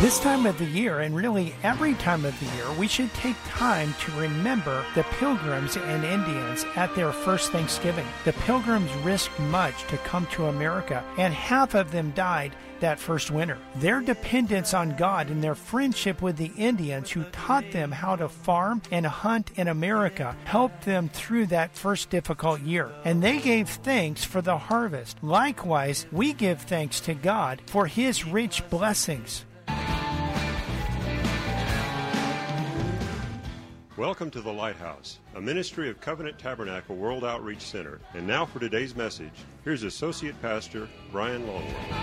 This time of the year, and really every time of the year, we should take time to remember the Pilgrims and Indians at their first Thanksgiving. The Pilgrims risked much to come to America, and half of them died that first winter. Their dependence on God and their friendship with the Indians who taught them how to farm and hunt in America helped them through that first difficult year. And they gave thanks for the harvest. Likewise, we give thanks to God for His rich blessings. Welcome to The Lighthouse, a ministry of Covenant Tabernacle World Outreach Center. And now for today's message, here's Associate Pastor Brian Longworth.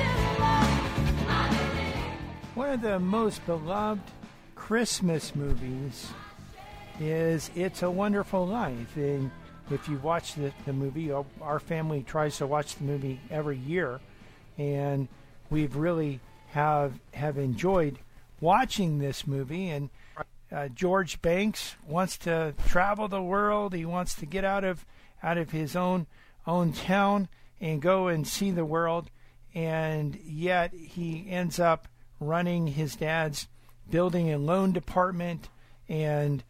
One of the most beloved Christmas movies is It's a Wonderful Life. And if you watch the movie, our family tries to watch the movie every year. And we've really have enjoyed watching this movie. And George Banks wants to travel the world. He wants to get out of his own town and go and see the world. And yet he ends up running his dad's building and loan department, and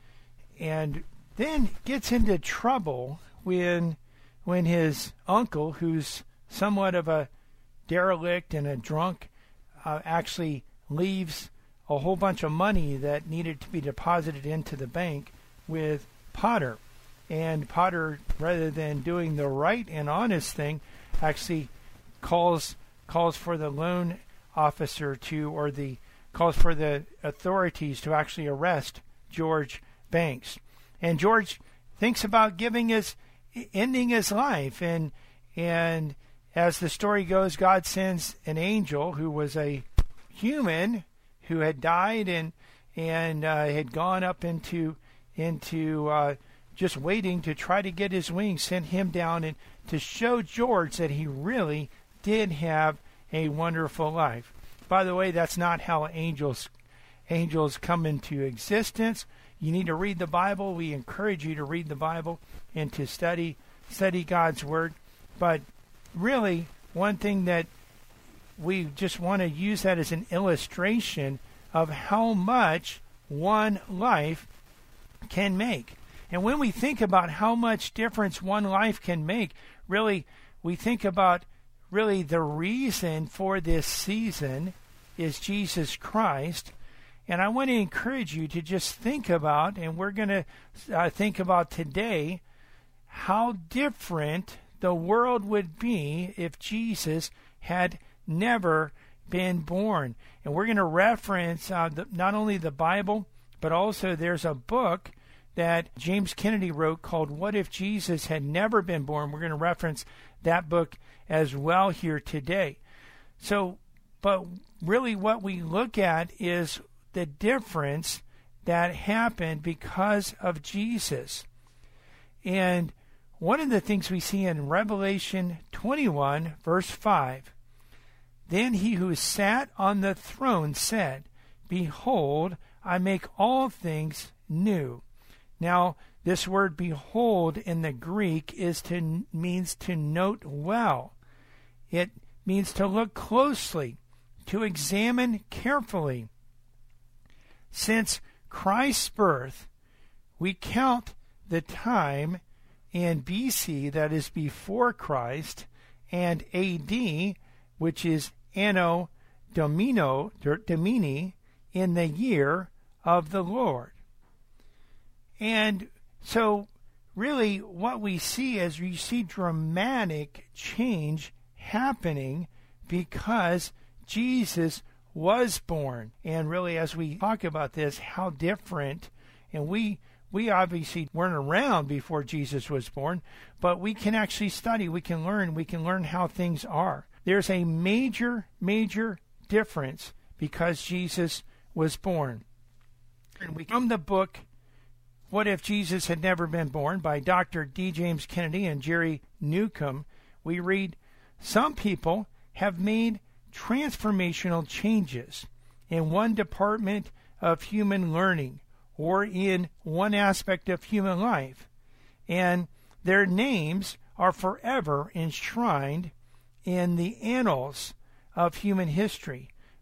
then gets into trouble when his uncle, who's somewhat of a derelict and a drunk, actually leaves a whole bunch of money that needed to be deposited into the bank with Potter. And Potter, rather than doing the right and honest thing, actually calls for the loan officer calls for the authorities to actually arrest George Banks. And George thinks about ending his life. And as the story goes, God sends an angel who was a human who had died and had gone up into just waiting to try to get his wings, sent him down and to show George that he really did have a wonderful life. By the way, that's not how angels come into existence. You need to read the Bible. We encourage you to read the Bible and to study God's Word. But really, one thing that we just want to use that as an illustration of how much one life can make. And when we think about how much difference one life can make, really, we think about really the reason for this season is Jesus Christ. And I want to encourage you to just think about, and we're going to think about today, how different the world would be if Jesus had never been born. And we're going to reference not only the Bible, but also there's a book that James Kennedy wrote called What If Jesus Had Never Been Born? We're going to reference that book as well here today. So, but really what we look at is the difference that happened because of Jesus. And one of the things we see in Revelation 21, verse 5, then he who sat on the throne said, Behold, I make all things new. Now, this word behold in the Greek means to note well. It means to look closely, to examine carefully. Since Christ's birth, we count the time in BC, that is before Christ, and AD, which is Anno Domini, in the year of the Lord. And so really what we see is we see dramatic change happening because Jesus was born. And really as we talk about this, how different, and we obviously weren't around before Jesus was born, but we can actually study, we can learn how things are. There's a major difference because Jesus was born. And from the book, What If Jesus Had Never Been Born, by Dr. D. James Kennedy and Jerry Newcomb, we read, some people have made transformational changes in one department of human learning or in one aspect of human life, and their names are forever enshrined in the annals of human history.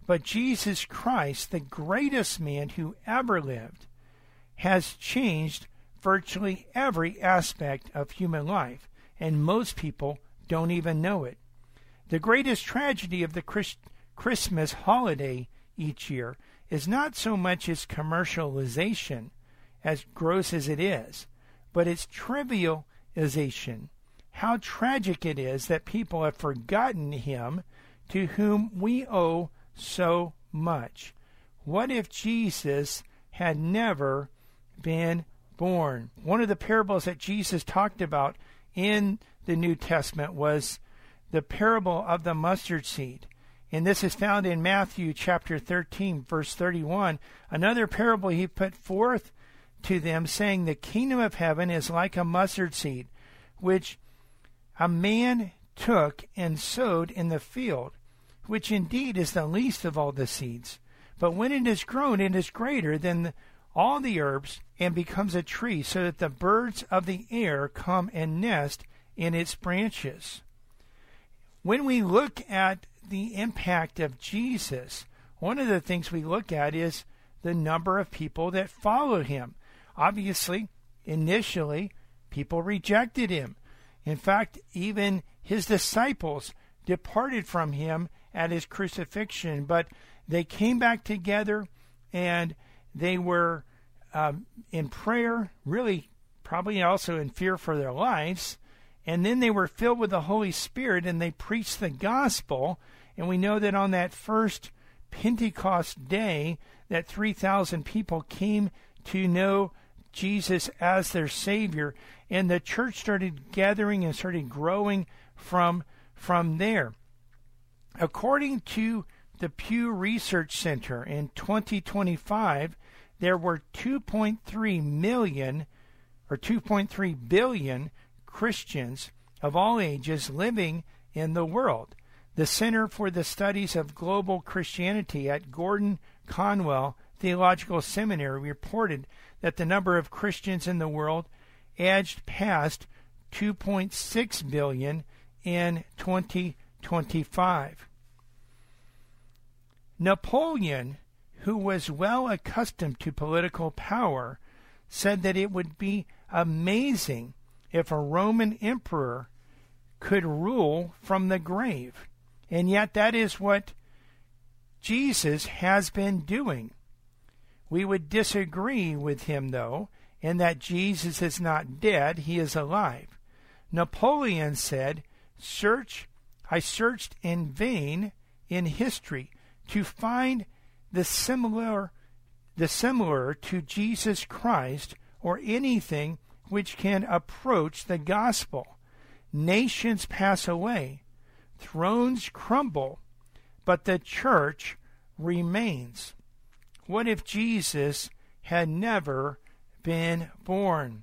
But Jesus Christ, the greatest man who ever lived, has changed virtually every aspect of human life, and most people don't even know it. The greatest tragedy of the Christmas holiday each year is not so much its commercialization, as gross as it is, but its trivialization. How tragic it is that people have forgotten him to whom we owe so much. What if Jesus had never been born? One of the parables that Jesus talked about in the New Testament was the parable of the mustard seed. And this is found in Matthew chapter 13, verse 31. Another parable he put forth to them, saying, the kingdom of heaven is like a mustard seed, which a man took and sowed in the field, which indeed is the least of all the seeds. But when it is grown, it is greater than all the herbs, and becomes a tree, so that the birds of the air come and nest in its branches. When we look at the impact of Jesus, one of the things we look at is the number of people that follow him. Obviously, initially, people rejected him. In fact, even his disciples departed from him at his crucifixion, but they came back together and they were in prayer, really probably also in fear for their lives, and then they were filled with the Holy Spirit and they preached the gospel. And we know that on that first Pentecost day that 3,000 people came to know Jesus as their Savior, and the church started gathering and started growing from there. According to the Pew Research Center, in 2025, there were 2.3 million or 2.3 billion Christians of all ages living in the world. The Center for the Studies of Global Christianity at Gordon Conwell Theological Seminary reported that the number of Christians in the world edged past 2.6 billion in 2025. Napoleon, who was well accustomed to political power, said that it would be amazing if a Roman emperor could rule from the grave. And yet that is what Jesus has been doing. We would disagree with him, though, in that Jesus is not dead, he is alive. Napoleon said, I searched in vain in history to find the similar to Jesus Christ or anything which can approach the gospel. Nations pass away, thrones crumble, but the church remains. What if Jesus had never been born?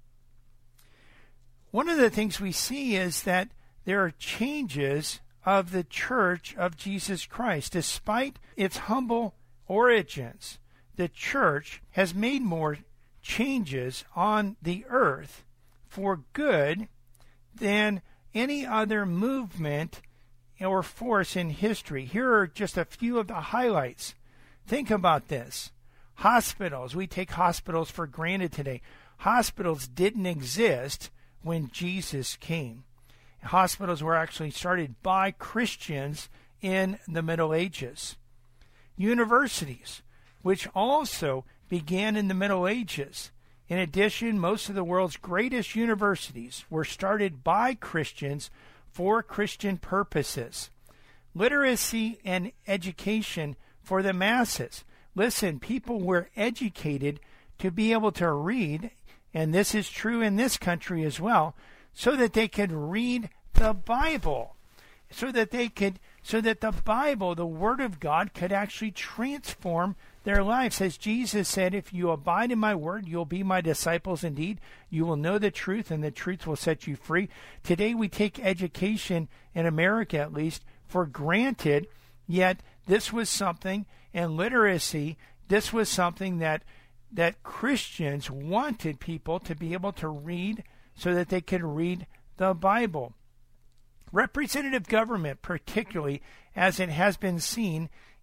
One of the things we see is that there are changes of the church of Jesus Christ. Despite its humble origins, the church has made more changes on the earth for good than any other movement or force in history. Here are just a few of the highlights. Think about this. Hospitals. We take hospitals for granted today. Hospitals didn't exist when Jesus came. Hospitals were actually started by Christians in the Middle Ages. Universities, which also began in the Middle Ages. In addition, most of the world's greatest universities were started by Christians for Christian purposes. Literacy and education for the masses. Listen, people were educated to be able to read, and this is true in this country as well, so that they could read the Bible, so that the Bible, the Word of God, could actually transform their lives. As Jesus said, if you abide in my word, you'll be my disciples indeed. You will know the truth, and the truth will set you free. Today we take education, in America at least, for granted, yet this was something, and literacy, this was something that Christians wanted people to be able to read so that they could read the Bible. Representative government, particularly as it has been seen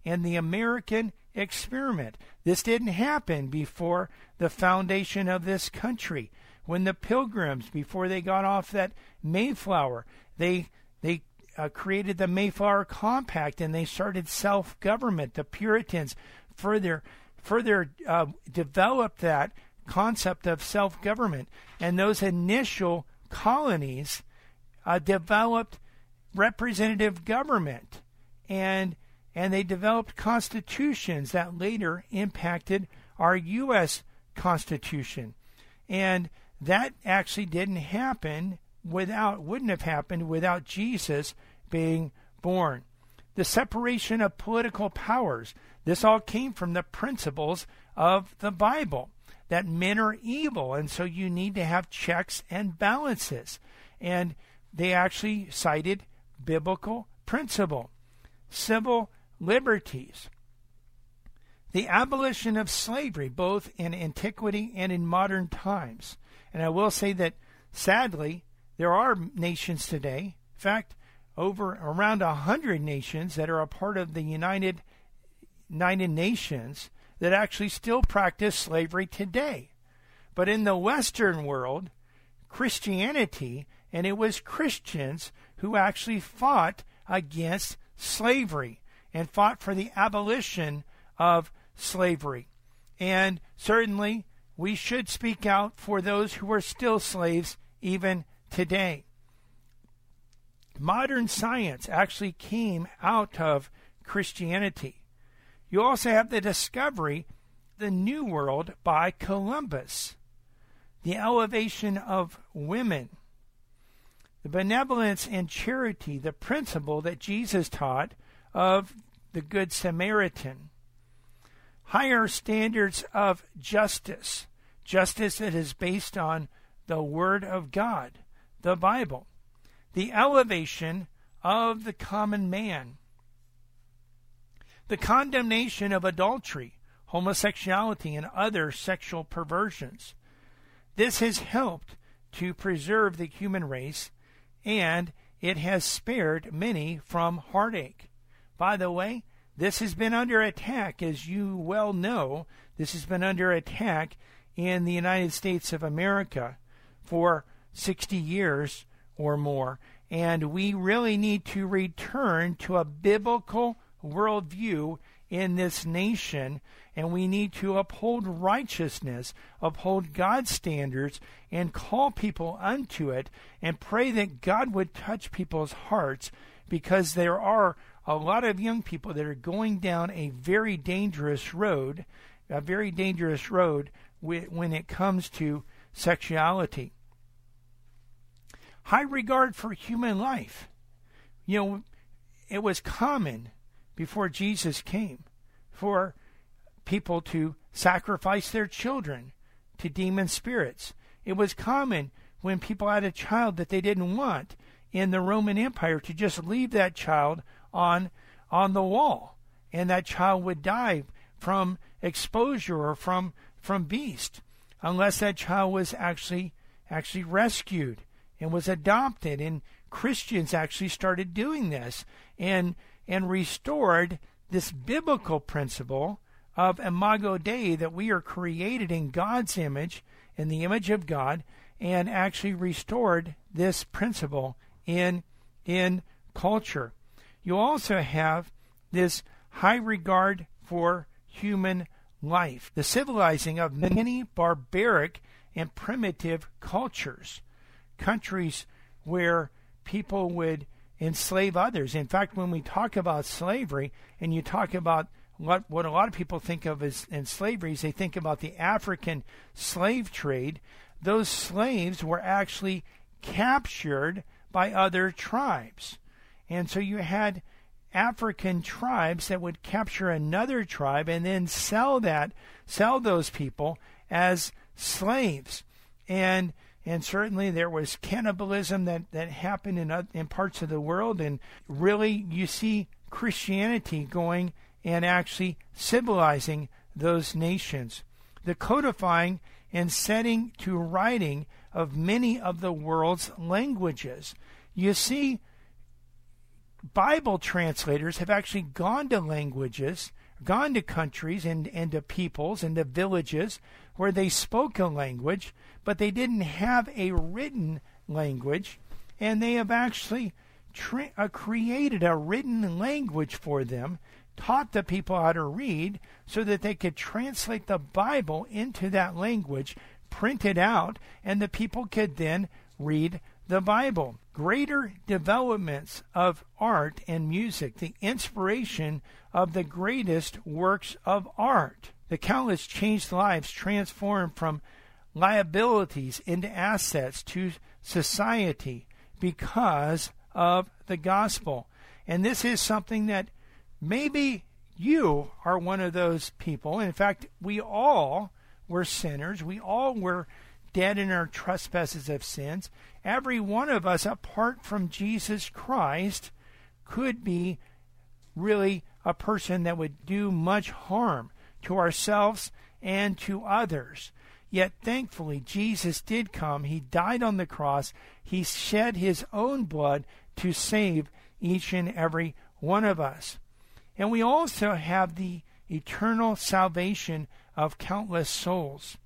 and the American experiment. This didn't happen before the foundation of this country. When the Pilgrims, before they got off that Mayflower, they created the Mayflower Compact, and they started self-government. The Puritans further developed that concept of self-government, and those initial colonies developed representative government, and they developed constitutions that later impacted our U.S. Constitution. And that actually wouldn't have happened without Jesus being born. The separation of political powers. This all came from the principles of the Bible, that men are evil, and so you need to have checks and balances. And they actually cited biblical principle. Civil liberties. The abolition of slavery, both in antiquity and in modern times. And I will say that, sadly, there are nations today, in fact, around 100 nations that are a part of the United Nations, that actually still practice slavery today. But in the Western world, Christianity, and it was Christians who actually fought against slavery and fought for the abolition of slavery. And certainly we should speak out for those who are still slaves even today. Modern science actually came out of Christianity. You also have the discovery of the New World by Columbus, the elevation of women, the benevolence and charity, the principle that Jesus taught of the Good Samaritan, higher standards of justice that is based on the Word of God, the Bible, the elevation of the common man, the condemnation of adultery, homosexuality, and other sexual perversions. This has helped to preserve the human race, and it has spared many from heartache. By the way, this has been under attack, as you well know. This has been under attack in the United States of America for 60 years or more. And we really need to return to a biblical worldview in this nation, and we need to uphold righteousness, uphold God's standards, and call people unto it, and pray that God would touch people's hearts, because there are a lot of young people that are going down a very dangerous road when it comes to sexuality. High regard for human life. You know, it was common before Jesus came for people to sacrifice their children to demon spirits. It was common when people had a child that they didn't want in the Roman Empire to just leave that child on the wall, and that child would die from exposure or from beast, unless that child was actually rescued and was adopted. And Christians actually started doing this and restored this biblical principle of Imago Dei, that we are created in God's image, in the image of God, and actually restored this principle in culture. You also have this high regard for human life, the civilizing of many barbaric and primitive cultures, countries where people would enslave others. In fact, when we talk about slavery, and you talk about what a lot of people think of as in slavery, is they think about the African slave trade. Those slaves were actually captured by other tribes. And so you had African tribes that would capture another tribe and then sell those people as slaves. And certainly there was cannibalism that happened in parts of the world. And really you see Christianity going and actually civilizing those nations. The codifying and setting to writing of many of the world's languages. You see Bible translators have actually gone to languages, gone to countries and to peoples and to villages where they spoke a language, but they didn't have a written language, and they have actually created a written language for them, taught the people how to read so that they could translate the Bible into that language, print it out, and the people could then read the Bible. Greater developments of art and music, the inspiration of the greatest works of art. The countless changed lives transformed from liabilities into assets to society because of the gospel. And this is something that maybe you are one of those people. In fact, we all were sinners. We all were dead in our trespasses of sins. Every one of us, apart from Jesus Christ, could be really a person that would do much harm to ourselves and to others. Yet thankfully, Jesus did come. He died on the cross. He shed his own blood to save each and every one of us. And we also have the eternal salvation of countless souls.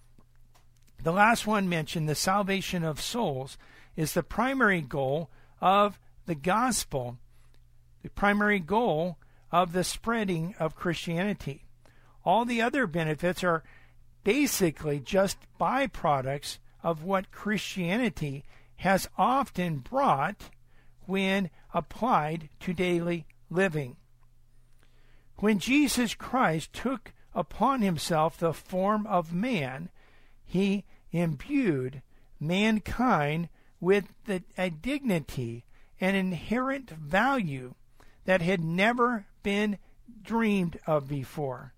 The last one mentioned, the salvation of souls, is the primary goal of the gospel, the primary goal of the spreading of Christianity. All the other benefits are basically just byproducts of what Christianity has often brought when applied to daily living. When Jesus Christ took upon himself the form of man, he imbued mankind with a dignity and inherent value that had never been dreamed of before.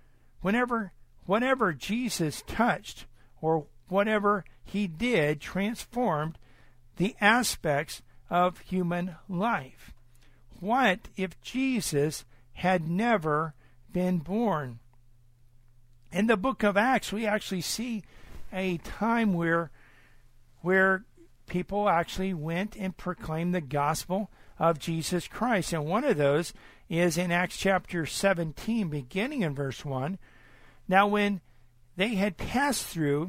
Whatever Jesus touched or whatever he did transformed the aspects of human life. What if Jesus had never been born? In the book of Acts, we actually see a time where people actually went and proclaimed the gospel of Jesus Christ. And one of those is in Acts chapter 17, beginning in verse 1. Now when they had passed through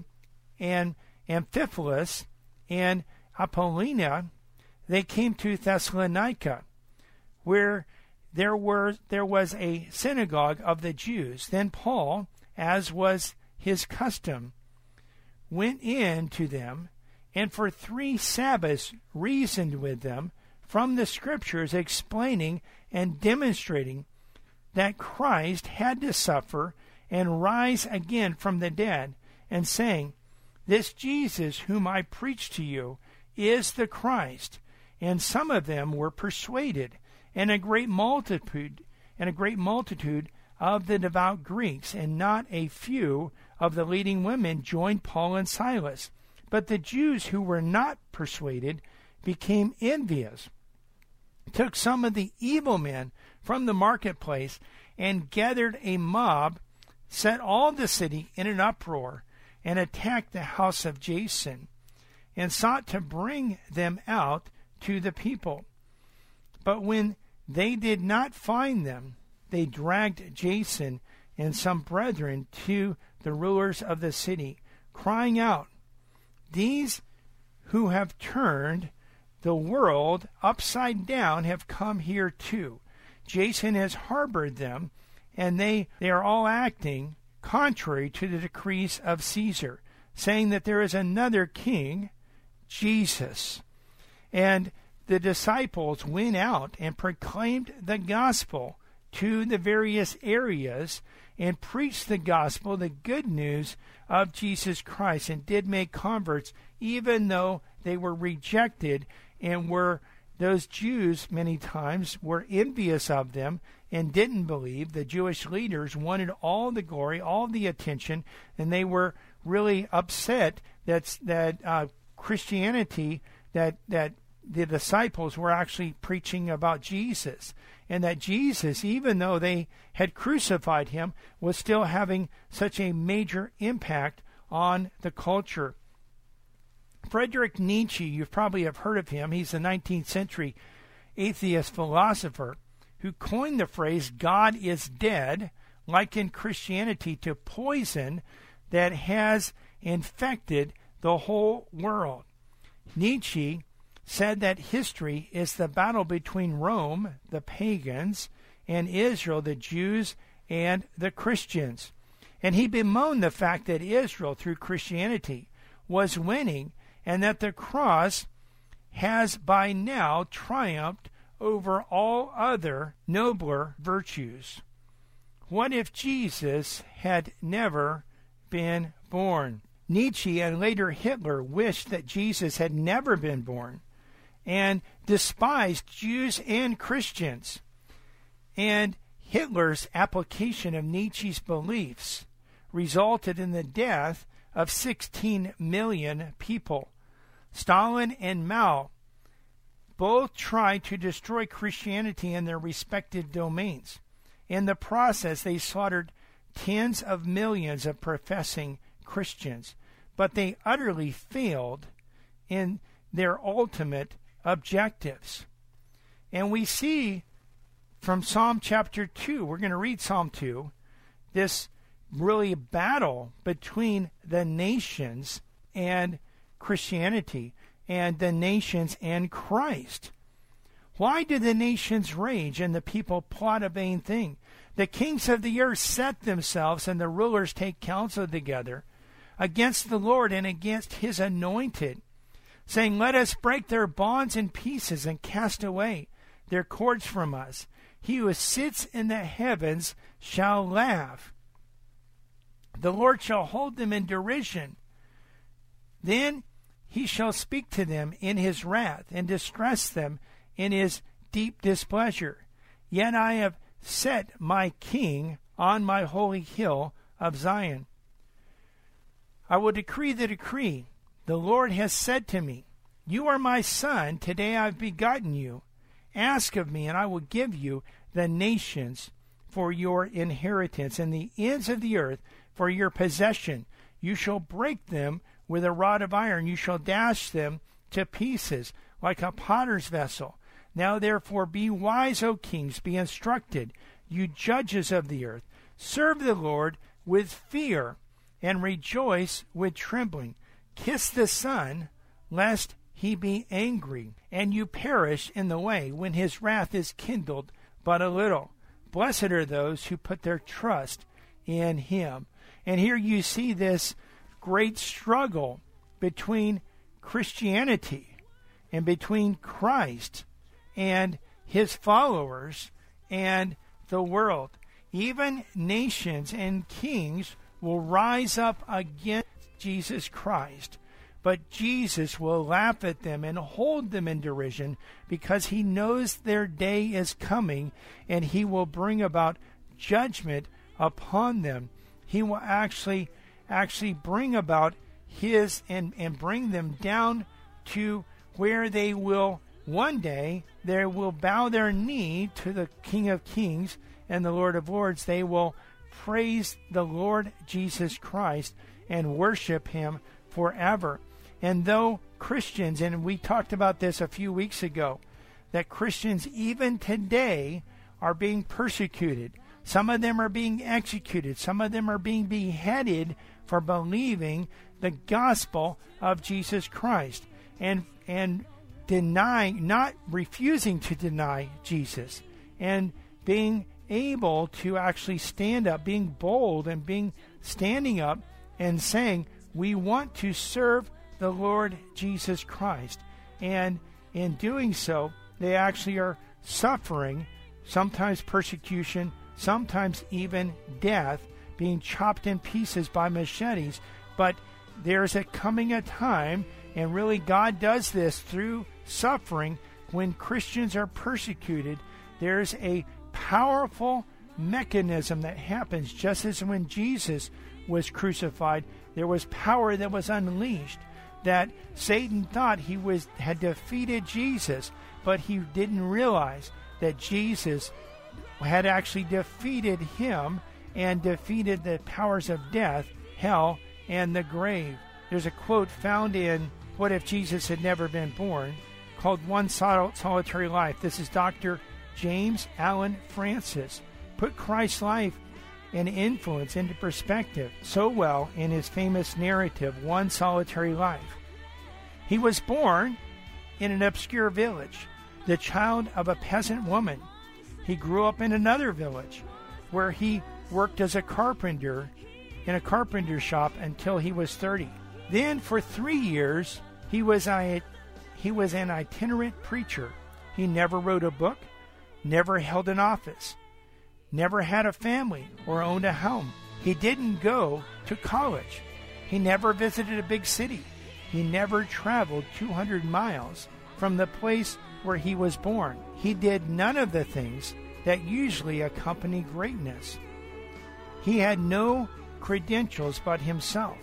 Amphipolis and Apollonia, they came to Thessalonica, where there was a synagogue of the Jews. Then Paul, as was his custom, went in to them, and for 3 Sabbaths reasoned with them from the Scriptures, explaining and demonstrating that Christ had to suffer and rise again from the dead, and saying, "This Jesus whom I preach to you is the Christ." And some of them were persuaded, and a great multitude of the devout Greeks, and not a few of the leading women joined Paul and Silas. But the Jews who were not persuaded became envious, took some of the evil men from the marketplace, and gathered a mob, set all the city in an uproar, and attacked the house of Jason, and sought to bring them out to the people. But when they did not find them, they dragged Jason and some brethren to the rulers of the city, crying out, "These who have turned the world upside down have come here too. Jason has harbored them, and they are all acting contrary to the decrees of Caesar, saying that there is another king, Jesus." And the disciples went out and proclaimed the gospel to the various areas, and preached the gospel, the good news of Jesus Christ, and did make converts, even though they were rejected, and those Jews many times were envious of them and didn't believe. The Jewish leaders wanted all the glory, all the attention, and they were really upset that Christianity, that the disciples were actually preaching about Jesus, and that Jesus, even though they had crucified him, was still having such a major impact on the culture. Friedrich Nietzsche, you probably have heard of him. He's a 19th century atheist philosopher who coined the phrase God is dead, likened Christianity to poison that has infected the whole world. Nietzsche said that history is the battle between Rome, the pagans, and Israel, the Jews, and the Christians. And he bemoaned the fact that Israel, through Christianity, was winning, and that the cross has by now triumphed over all other nobler virtues. What if Jesus had never been born? Nietzsche and later Hitler wished that Jesus had never been born and despised Jews and Christians. And Hitler's application of Nietzsche's beliefs resulted in the death of 16 million people. Stalin and Mao both tried to destroy Christianity in their respective domains. In the process, they slaughtered tens of millions of professing Christians, but they utterly failed in their ultimate objectives. And we see from Psalm chapter 2, we're going to read Psalm 2, this really battle between the nations and Christianity, and the nations and Christ. Why do the nations rage and the people plot a vain thing? The kings of the earth set themselves, and the rulers take counsel together against the Lord and against his anointed, saying, Let us break their bonds in pieces and cast away their cords from us. He who sits in the heavens shall laugh. The Lord shall hold them in derision. Then he shall speak to them in his wrath and distress them in his deep displeasure. Yet I have set my king on my holy hill of Zion. I will decree the decree. The Lord has said to me, You are my son, today I have begotten you. Ask of me, and I will give you the nations for your inheritance, and the ends of the earth for your possession. You shall break them with a rod of iron. You shall dash them to pieces like a potter's vessel. Now therefore be wise, O kings, be instructed, you judges of the earth. Serve the Lord with fear, and rejoice with trembling. Kiss the Son, lest he be angry, and you perish in the way, when his wrath is kindled but a little. Blessed are those who put their trust in him. And here you see this great struggle between Christianity and between Christ and his followers and the world. Even nations and kings will rise up against Jesus Christ, but Jesus will laugh at them and hold them in derision, because he knows their day is coming, and he will bring about judgment upon them. He will actually bring about his and bring them down to where they will one day bow their knee to the King of Kings and the Lord of Lords. They will praise the Lord Jesus Christ and worship him forever. And though Christians, and we talked about this a few weeks ago, that Christians even today are being persecuted. Some of them are being executed. Some of them are being beheaded for believing the gospel of Jesus Christ and denying, not refusing to deny Jesus, and being able to actually stand up, being bold and standing up and saying, we want to serve the Lord Jesus Christ. And in doing so, they actually are suffering sometimes persecution, sometimes even death, being chopped in pieces by machetes. But there's coming a time, and really God does this through suffering, when Christians are persecuted. There's a powerful mechanism that happens, just as when Jesus was crucified, there was power that was unleashed, that Satan thought he had defeated Jesus, but he didn't realize that Jesus had actually defeated him and defeated the powers of death, hell, and the grave. There's a quote found in What If Jesus Had Never Been Born called One Solitary Life. This is Dr. James Allen Francis. Put Christ's life and influence into perspective so well in his famous narrative, One Solitary Life. He was born in an obscure village, the child of a peasant woman. He grew up in another village where he worked as a carpenter in a carpenter shop until he was 30. Then for 3 years, he was an itinerant preacher. He never wrote a book, never held an office, never had a family or owned a home. He didn't go to college. He never visited a big city. He never traveled 200 miles from the place where he was born. He did none of the things that usually accompany greatness. He had no credentials but himself.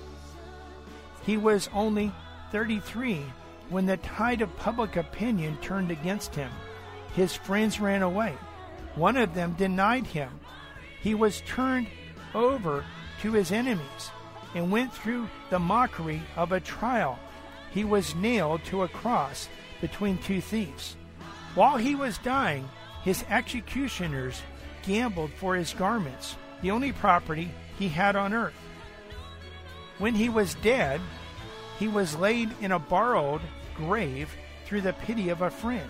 He was only 33 when the tide of public opinion turned against him. His friends ran away. One of them denied him. He was turned over to his enemies and went through the mockery of a trial. He was nailed to a cross between two thieves. While he was dying, his executioners gambled for his garments, the only property he had on earth. When he was dead, he was laid in a borrowed grave through the pity of a friend.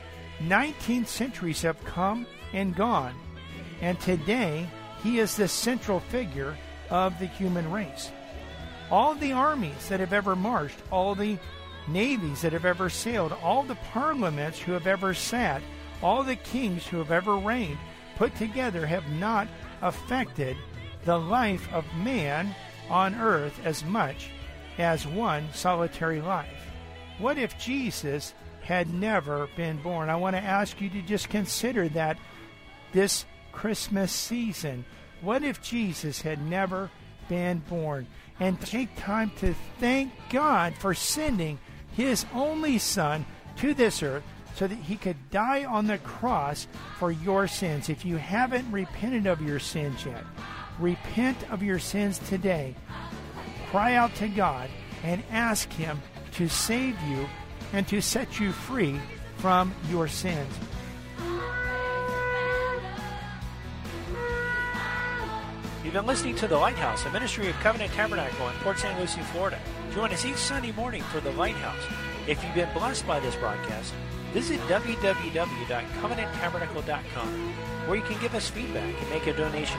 19 centuries have come and gone, and today he is the central figure of the human race. All the armies that have ever marched, all the navies that have ever sailed, all the parliaments who have ever sat, all the kings who have ever reigned, put together have not affected the life of man on earth as much as one solitary life. What if Jesus had never been born? I want to ask you to just consider that this Christmas season. What if Jesus had never been born? And take time to thank God for sending his only Son to this earth so that he could die on the cross for your sins. If you haven't repented of your sins yet, repent of your sins today. Cry out to God and ask him to save you and to set you free from your sins. You've been listening to The Lighthouse, a ministry of Covenant Tabernacle in Port St. Lucie, Florida. Join us each Sunday morning for The Lighthouse. If you've been blessed by this broadcast, visit www.covenanttabernacle.com, where you can give us feedback and make a donation.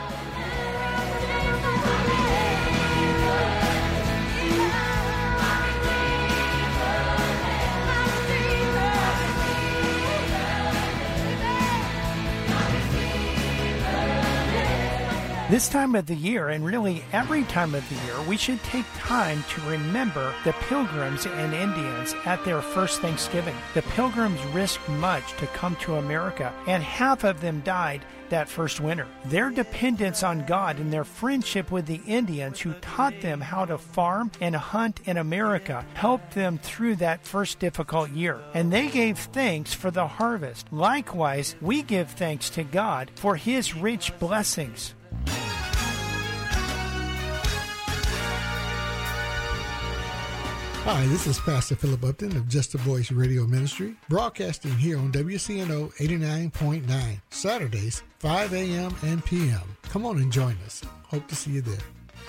This time of the year, and really every time of the year, we should take time to remember the Pilgrims and Indians at their first Thanksgiving. The Pilgrims risked much to come to America, and half of them died that first winter. Their dependence on God and their friendship with the Indians who taught them how to farm and hunt in America helped them through that first difficult year. And they gave thanks for the harvest. Likewise, we give thanks to God for his rich blessings. Hi, this is Pastor Philip Upton of Just a Voice Radio Ministry, broadcasting here on WCNO 89.9, Saturdays, 5 a.m. and p.m. Come on and join us. Hope to see you there.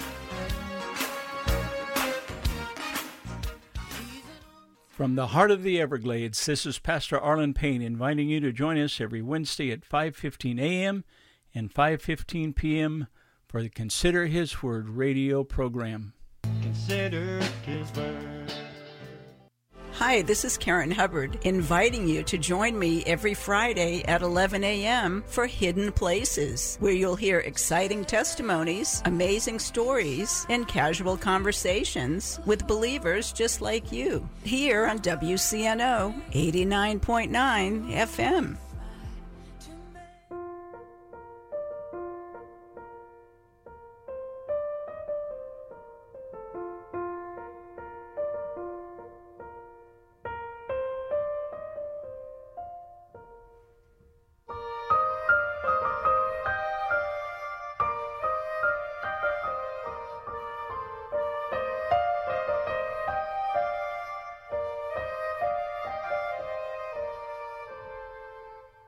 From the heart of the Everglades, this is Pastor Arlen Payne inviting you to join us every Wednesday at 5:15 a.m. and 5:15 p.m. for the Consider His Word radio program. Consider His Word. Hi, this is Karen Hubbard, inviting you to join me every Friday at 11 a.m. for Hidden Places, where you'll hear exciting testimonies, amazing stories, and casual conversations with believers just like you, here on WCNO 89.9 FM.